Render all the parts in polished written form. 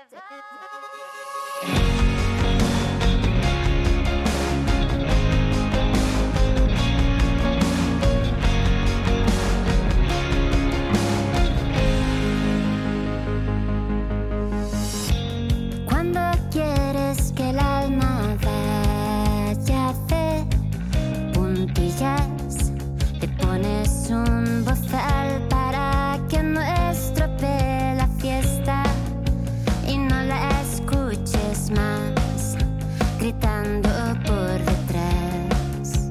Cuando quieres que el alma vaya de puntillas, te pones un bozal para que no estropee la fiesta y no la escuches más gritando por detrás.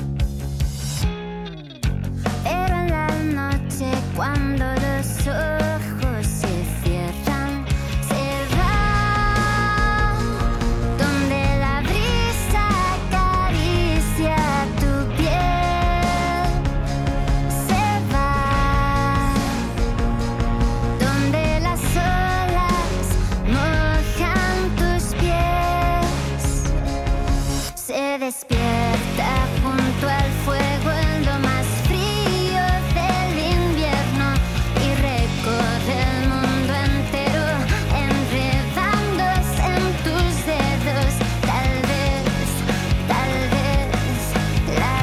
Pero en la noche, cuando los ojos se cierran, se va donde la brisa acaricia tu piel. Se va donde las olas mojan tus pies. Se despierta junto al fuego en lo más frío del invierno y recorre el mundo entero enredándose en tus dedos. Tal vez la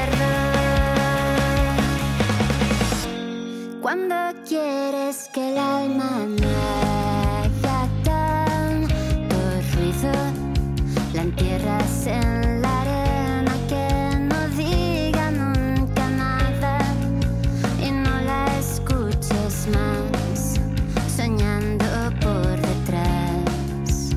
pierdo. Cuando quieres que el alma no haga tanto ruido, la entierras en la arena, que no diga nunca nada y no la escuches más soñando por detrás.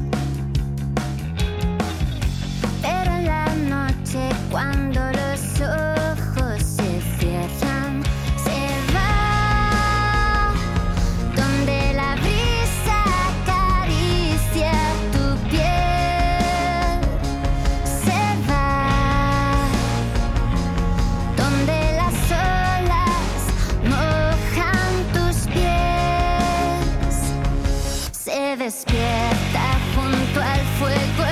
Pero en la noche, cuando los ojos se cierran, se va donde la brisa acaricia tu piel. Se va donde las olas mojan tus pies. Se despierta junto al fuego